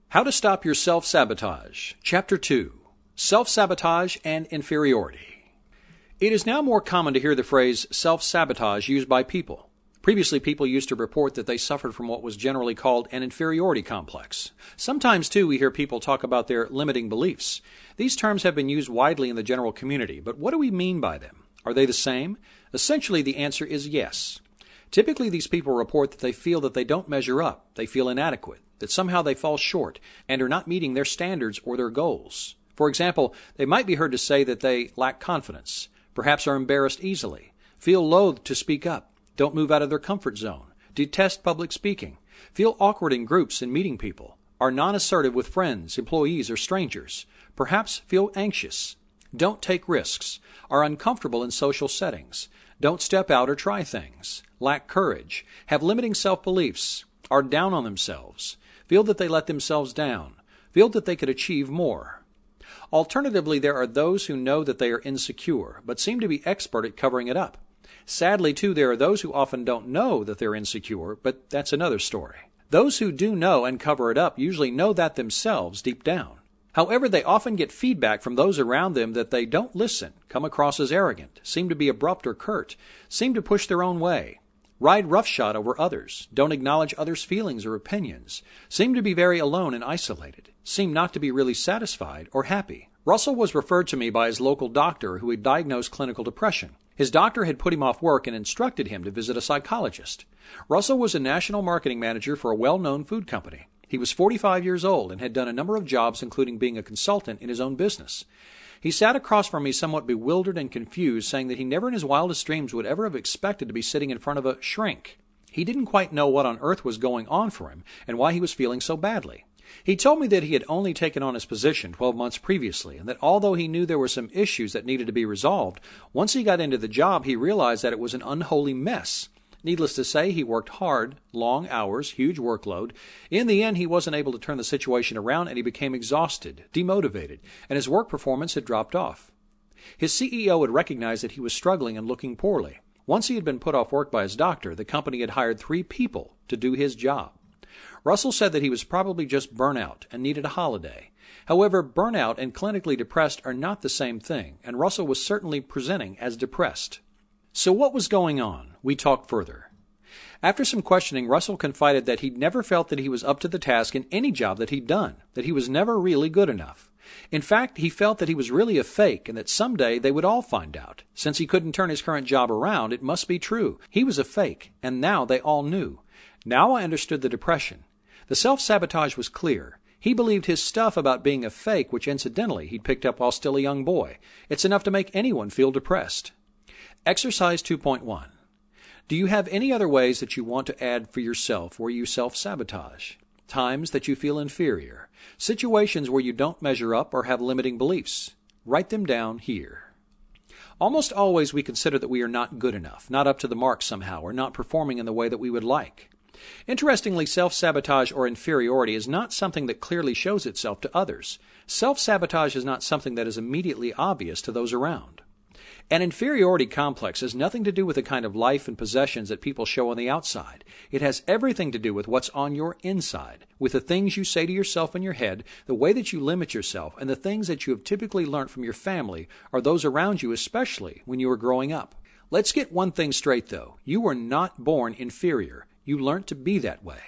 How to Stop Your Self-Sabotage, Chapter 2, Self-Sabotage and Inferiority. It is now more common to hear the phrase self-sabotage used by people. Previously, people used to report that they suffered from what was generally called an inferiority complex. Sometimes, too, we hear people talk about their limiting beliefs. These terms have been used widely in the general community, but what do we mean by them? Are they the same? Essentially, the answer is yes. Typically, these people report that they feel that they don't measure up, they feel inadequate, that somehow they fall short and are not meeting their standards or their goals. For example, they might be heard to say that they lack confidence, perhaps are embarrassed easily, feel loath to speak up, don't move out of their comfort zone, detest public speaking, feel awkward in groups and meeting people, are non-assertive with friends, employees, or strangers, perhaps feel anxious, don't take risks, are uncomfortable in social settings, don't step out or try things, lack courage, have limiting self-beliefs, are down on themselves, feel that they let themselves down, feel that they could achieve more. Alternatively, there are those who know that they are insecure, but seem to be expert at covering it up. Sadly, too, there are those who often don't know that they're insecure, but that's another story. Those who do know and cover it up usually know that themselves deep down. However, they often get feedback from those around them that they don't listen, come across as arrogant, seem to be abrupt or curt, seem to push their own way, ride roughshod over others, don't acknowledge others' feelings or opinions, seem to be very alone and isolated, seem not to be really satisfied or happy. Russell was referred to me by his local doctor who had diagnosed clinical depression. His doctor had put him off work and instructed him to visit a psychologist. Russell was a national marketing manager for a well-known food company. He was 45 years old and had done a number of jobs, including being a consultant in his own business. He sat across from me somewhat bewildered and confused, saying that he never in his wildest dreams would ever have expected to be sitting in front of a shrink. He didn't quite know what on earth was going on for him and why he was feeling so badly. He told me that he had only taken on his position 12 months previously, and that although he knew there were some issues that needed to be resolved, once he got into the job, he realized that it was an unholy mess. Needless to say, he worked hard, long hours, huge workload. In the end, he wasn't able to turn the situation around and he became exhausted, demotivated, and his work performance had dropped off. His CEO had recognized that he was struggling and looking poorly. Once he had been put off work by his doctor, the company had hired 3 people to do his job. Russell said that he was probably just burnout and needed a holiday. However, burnout and clinically depressed are not the same thing, and Russell was certainly presenting as depressed. So what was going on? We talked further. After some questioning, Russell confided that he'd never felt that he was up to the task in any job that he'd done, that he was never really good enough. In fact, he felt that he was really a fake and that someday they would all find out. Since he couldn't turn his current job around, it must be true. He was a fake, and now they all knew. Now I understood the depression. The self-sabotage was clear. He believed his stuff about being a fake, which incidentally he'd picked up while still a young boy. It's enough to make anyone feel depressed. Exercise 2.1. Do you have any other ways that you want to add for yourself where you self-sabotage? Times that you feel inferior. Situations where you don't measure up or have limiting beliefs. Write them down here. Almost always we consider that we are not good enough, not up to the mark somehow, or not performing in the way that we would like. Interestingly, self-sabotage or inferiority is not something that clearly shows itself to others. Self-sabotage is not something that is immediately obvious to those around. An inferiority complex has nothing to do with the kind of life and possessions that people show on the outside. It has everything to do with what's on your inside, with the things you say to yourself in your head, the way that you limit yourself, and the things that you have typically learned from your family or those around you, especially when you were growing up. Let's get one thing straight, though. You were not born inferior. You learned to be that way.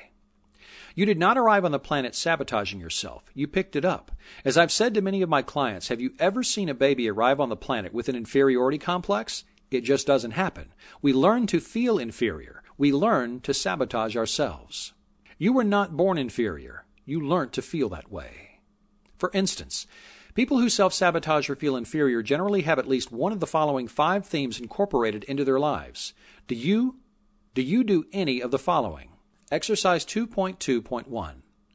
You did not arrive on the planet sabotaging yourself. You picked it up. As I've said to many of my clients, have you ever seen a baby arrive on the planet with an inferiority complex? It just doesn't happen. We learn to feel inferior. We learn to sabotage ourselves. You were not born inferior. You learned to feel that way. For instance, people who self-sabotage or feel inferior generally have at least one of the following 5 themes incorporated into their lives. Do you do any of the following? Exercise 2.2.1.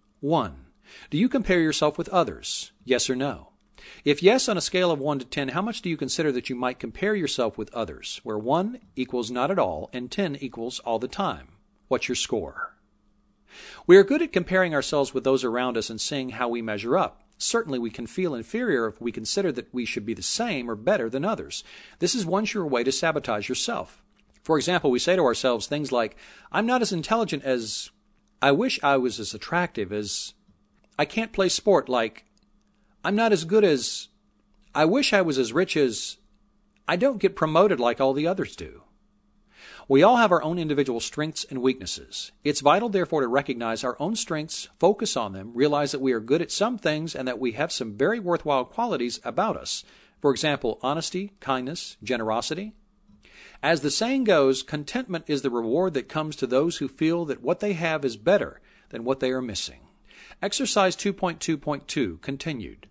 1. Do you compare yourself with others? Yes or no? If yes, on a scale of 1 to 10, how much do you consider that you might compare yourself with others, where 1 equals not at all and 10 equals all the time? What's your score? We are good at comparing ourselves with those around us and seeing how we measure up. Certainly we can feel inferior if we consider that we should be the same or better than others. This is one sure way to sabotage yourself. For example, we say to ourselves things like, I'm not as intelligent as, I wish I was as attractive as, I can't play sport like, I'm not as good as, I wish I was as rich as, I don't get promoted like all the others do. We all have our own individual strengths and weaknesses. It's vital, therefore, to recognize our own strengths, focus on them, realize that we are good at some things and that we have some very worthwhile qualities about us. For example, honesty, kindness, generosity. As the saying goes, contentment is the reward that comes to those who feel that what they have is better than what they are missing. Exercise 2.2.2 continued.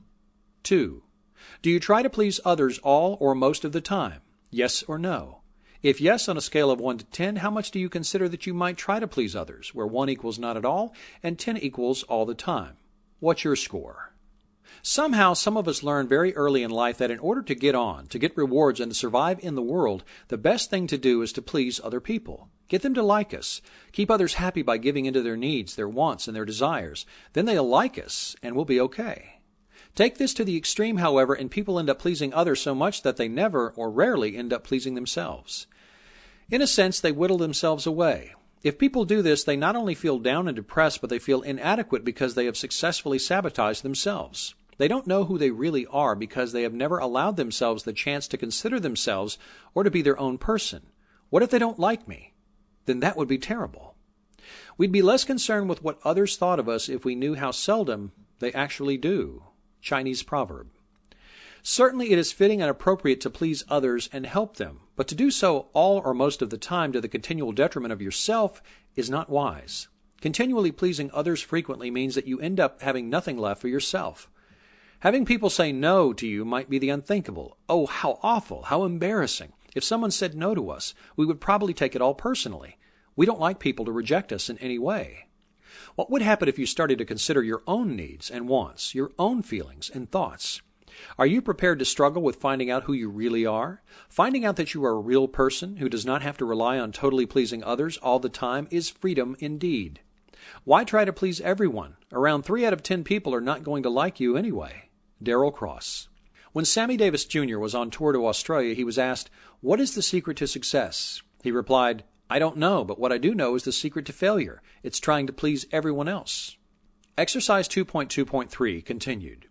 2. Do you try to please others all or most of the time? Yes or no? If yes, on a scale of 1 to 10, how much do you consider that you might try to please others, where 1 equals not at all and 10 equals all the time? What's your score? Somehow, some of us learn very early in life that in order to get on, to get rewards, and to survive in the world, the best thing to do is to please other people. Get them to like us. Keep others happy by giving into their needs, their wants, and their desires. Then they'll like us, and we'll be okay. Take this to the extreme, however, and people end up pleasing others so much that they never or rarely end up pleasing themselves. In a sense, they whittle themselves away. If people do this, they not only feel down and depressed, but they feel inadequate because they have successfully sabotaged themselves. They don't know who they really are because they have never allowed themselves the chance to consider themselves or to be their own person. What if they don't like me? Then that would be terrible. We'd be less concerned with what others thought of us if we knew how seldom they actually do. Chinese proverb. Certainly it is fitting and appropriate to please others and help them, but to do so all or most of the time to the continual detriment of yourself is not wise. Continually pleasing others frequently means that you end up having nothing left for yourself. Having people say no to you might be the unthinkable. Oh, how awful, how embarrassing. If someone said no to us, we would probably take it all personally. We don't like people to reject us in any way. What would happen if you started to consider your own needs and wants, your own feelings and thoughts? Are you prepared to struggle with finding out who you really are? Finding out that you are a real person who does not have to rely on totally pleasing others all the time is freedom indeed. Why try to please everyone? Around 3 out of 10 people are not going to like you anyway. Darrell Cross. When Sammy Davis Jr. was on tour to Australia, he was asked, "What is the secret to success?" He replied, "I don't know, but what I do know is the secret to failure. It's trying to please everyone else." Exercise 2.2.3 continued.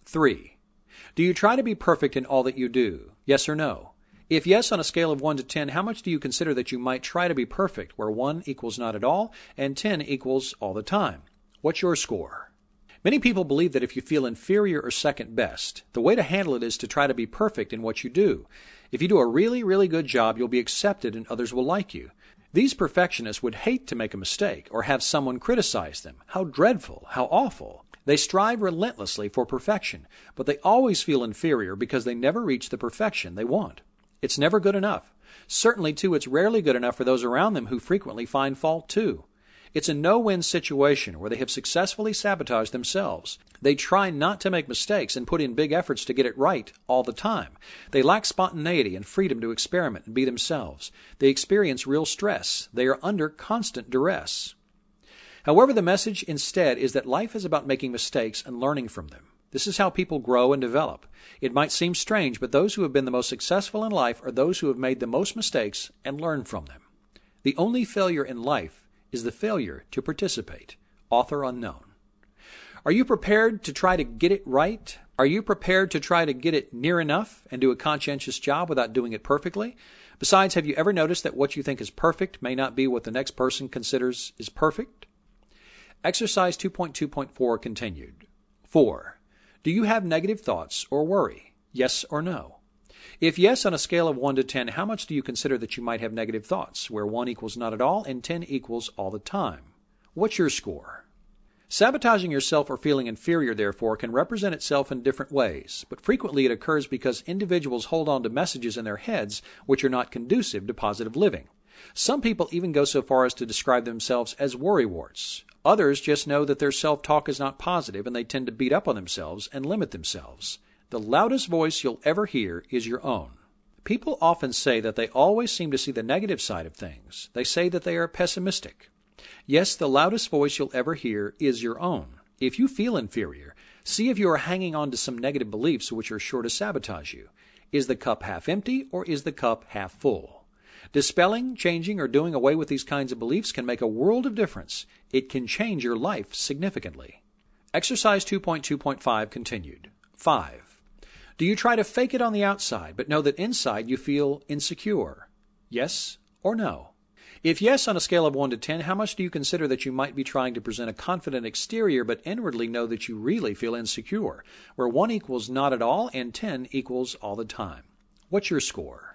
3. Do you try to be perfect in all that you do? Yes or no? If yes, on a scale of 1 to 10, how much do you consider that you might try to be perfect, where 1 equals not at all and 10 equals all the time? What's your score? Many people believe that if you feel inferior or second best, the way to handle it is to try to be perfect in what you do. If you do a really, really good job, you'll be accepted and others will like you. These perfectionists would hate to make a mistake or have someone criticize them. How dreadful, how awful. They strive relentlessly for perfection, but they always feel inferior because they never reach the perfection they want. It's never good enough. Certainly, too, it's rarely good enough for those around them who frequently find fault, too. It's a no-win situation where they have successfully sabotaged themselves. They try not to make mistakes and put in big efforts to get it right all the time. They lack spontaneity and freedom to experiment and be themselves. They experience real stress. They are under constant duress. However, the message instead is that life is about making mistakes and learning from them. This is how people grow and develop. It might seem strange, but those who have been the most successful in life are those who have made the most mistakes and learned from them. The only failure in life is the failure to participate. Author unknown. Are you prepared to try to get it right? Are you prepared to try to get it near enough and do a conscientious job without doing it perfectly? Besides, have you ever noticed that what you think is perfect may not be what the next person considers is perfect? Exercise 2.2.4 continued. 4. Do you have negative thoughts or worry? Yes or no? If yes, on a scale of 1 to 10, how much do you consider that you might have negative thoughts, where 1 equals not at all and 10 equals all the time? What's your score? Sabotaging yourself or feeling inferior, therefore, can represent itself in different ways, but frequently it occurs because individuals hold on to messages in their heads which are not conducive to positive living. Some people even go so far as to describe themselves as worrywarts. Others just know that their self-talk is not positive and they tend to beat up on themselves and limit themselves. The loudest voice you'll ever hear is your own. People often say that they always seem to see the negative side of things. They say that they are pessimistic. Yes, the loudest voice you'll ever hear is your own. If you feel inferior, see if you are hanging on to some negative beliefs which are sure to sabotage you. Is the cup half empty or is the cup half full? Dispelling, changing, or doing away with these kinds of beliefs can make a world of difference. It can change your life significantly. Exercise 2.2.5 continued. 5. Do you try to fake it on the outside, but know that inside you feel insecure? Yes or no? If yes, on a scale of 1 to 10, how much do you consider that you might be trying to present a confident exterior, but inwardly know that you really feel insecure, where 1 equals not at all and 10 equals all the time? What's your score?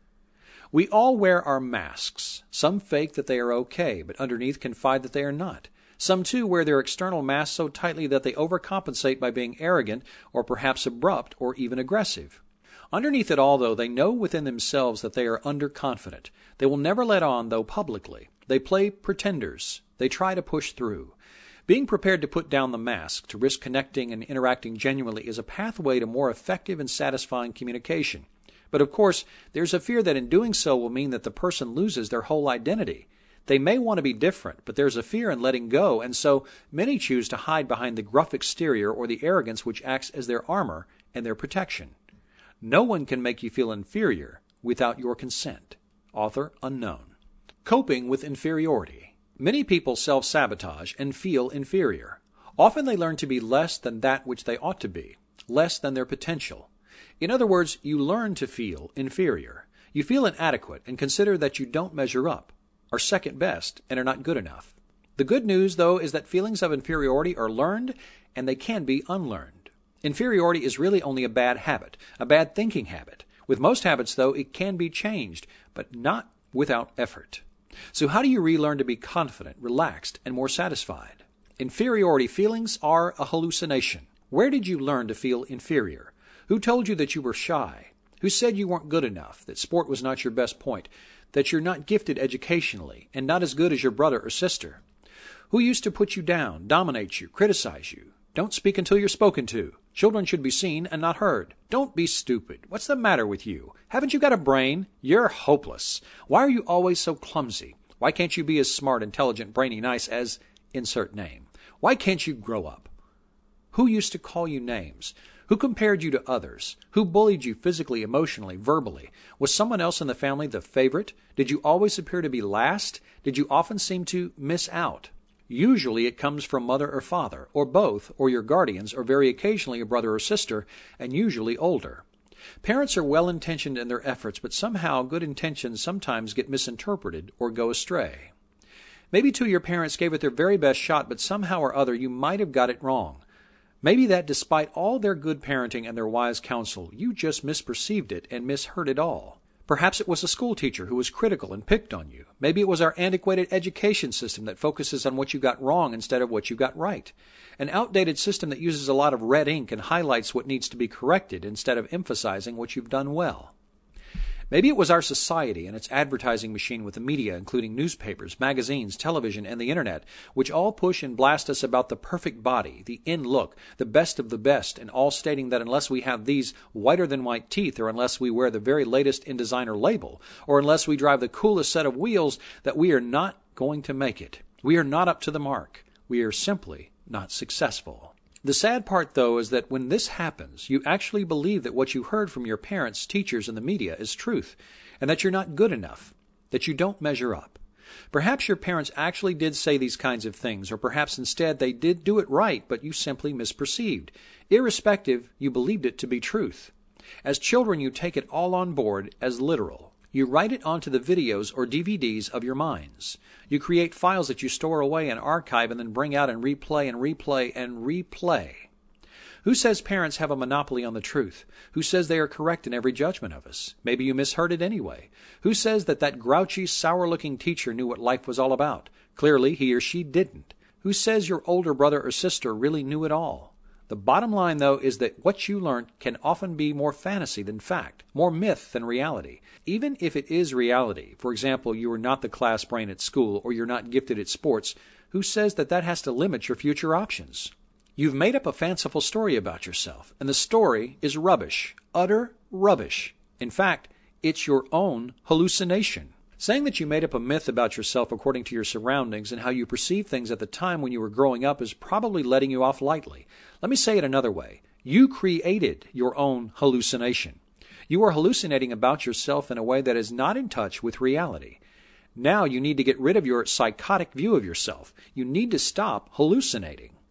We all wear our masks. Some fake that they are okay, but underneath confide that they are not. Some, too, wear their external mask so tightly that they overcompensate by being arrogant or perhaps abrupt or even aggressive. Underneath it all, though, they know within themselves that they are underconfident. They will never let on, though, publicly. They play pretenders. They try to push through. Being prepared to put down the mask, to risk connecting and interacting genuinely, is a pathway to more effective and satisfying communication. But, of course, there's a fear that in doing so will mean that the person loses their whole identity. They may want to be different, but there's a fear in letting go, and so many choose to hide behind the gruff exterior or the arrogance which acts as their armor and their protection. No one can make you feel inferior without your consent. Author unknown. Coping with inferiority. Many people self-sabotage and feel inferior. Often they learn to be less than that which they ought to be, less than their potential. In other words, you learn to feel inferior. You feel inadequate and consider that you don't measure up, are second best, and are not good enough. The good news, though, is that feelings of inferiority are learned and they can be unlearned. Inferiority is really only a bad habit, a bad thinking habit. With most habits, though, it can be changed, but not without effort. So how do you relearn to be confident, relaxed, and more satisfied? Inferiority feelings are a hallucination. Where did you learn to feel inferior? Who told you that you were shy? Who said you weren't good enough, that sport was not your best point, that you're not gifted educationally, and not as good as your brother or sister? Who used to put you down, dominate you, criticize you? Don't speak until you're spoken to. Children should be seen and not heard. Don't be stupid. What's the matter with you? Haven't you got a brain? You're hopeless. Why are you always so clumsy? Why can't you be as smart, intelligent, brainy, nice as insert name? Why can't you grow up? Who used to call you names? Who compared you to others? Who bullied you physically, emotionally, verbally? Was someone else in the family the favorite? Did you always appear to be last? Did you often seem to miss out? Usually it comes from mother or father, or both, or your guardians, or very occasionally a brother or sister, and usually older. Parents are well-intentioned in their efforts, but somehow good intentions sometimes get misinterpreted or go astray. Maybe, too, your parents gave it their very best shot, but somehow or other you might have got it wrong. Maybe that despite all their good parenting and their wise counsel, you just misperceived it and misheard it all. Perhaps it was a school teacher who was critical and picked on you. Maybe it was our antiquated education system that focuses on what you got wrong instead of what you got right. An outdated system that uses a lot of red ink and highlights what needs to be corrected instead of emphasizing what you've done well. Maybe it was our society and its advertising machine with the media, including newspapers, magazines, television, and the internet, which all push and blast us about the perfect body, the in look, the best of the best, and all stating that unless we have these whiter-than-white teeth, or unless we wear the very latest in designer label, or unless we drive the coolest set of wheels, that we are not going to make it. We are not up to the mark. We are simply not successful. The sad part, though, is that when this happens, you actually believe that what you heard from your parents, teachers, and the media is truth, and that you're not good enough, that you don't measure up. Perhaps your parents actually did say these kinds of things, or perhaps instead they did do it right, but you simply misperceived. Irrespective, you believed it to be truth. As children, you take it all on board as literal. You write it onto the videos or DVDs of your minds. You create files that you store away and archive and then bring out and replay and replay and replay. Who says parents have a monopoly on the truth? Who says they are correct in every judgment of us? Maybe you misheard it anyway. Who says that grouchy, sour-looking teacher knew what life was all about? Clearly, he or she didn't. Who says your older brother or sister really knew it all? The bottom line, though, is that what you learned can often be more fantasy than fact, more myth than reality. Even if it is reality, for example, you are not the class brain at school or you're not gifted at sports, who says that has to limit your future options? You've made up a fanciful story about yourself, and the story is rubbish, utter rubbish. In fact, it's your own hallucination. Saying that you made up a myth about yourself according to your surroundings and how you perceived things at the time when you were growing up is probably letting you off lightly. Let me say it another way. You created your own hallucination. You are hallucinating about yourself in a way that is not in touch with reality. Now you need to get rid of your psychotic view of yourself. You need to stop hallucinating.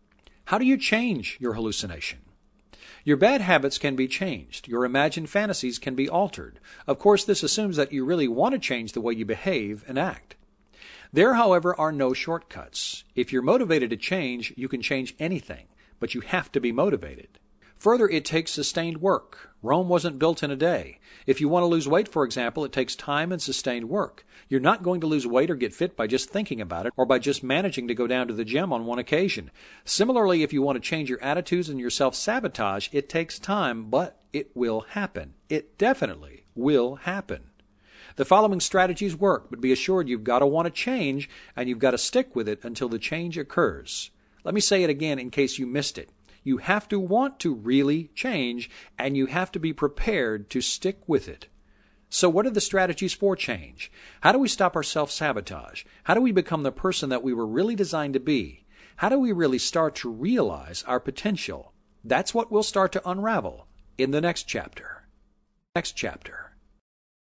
How do you change your hallucination? Your bad habits can be changed. Your imagined fantasies can be altered. Of course, this assumes that you really want to change the way you behave and act. There, however, are no shortcuts. If you're motivated to change, you can change anything, but you have to be motivated. Further, it takes sustained work. Rome wasn't built in a day. If you want to lose weight, for example, it takes time and sustained work. You're not going to lose weight or get fit by just thinking about it or by just managing to go down to the gym on one occasion. Similarly, if you want to change your attitudes and your self-sabotage, it takes time, but it will happen. It definitely will happen. The following strategies work, but be assured you've got to want to change and you've got to stick with it until the change occurs. Let me say it again in case you missed it. You have to want to really change, and you have to be prepared to stick with it. So what are the strategies for change? How do we stop our self-sabotage? How do we become the person that we were really designed to be? How do we really start to realize our potential? That's what we'll start to unravel in the next chapter.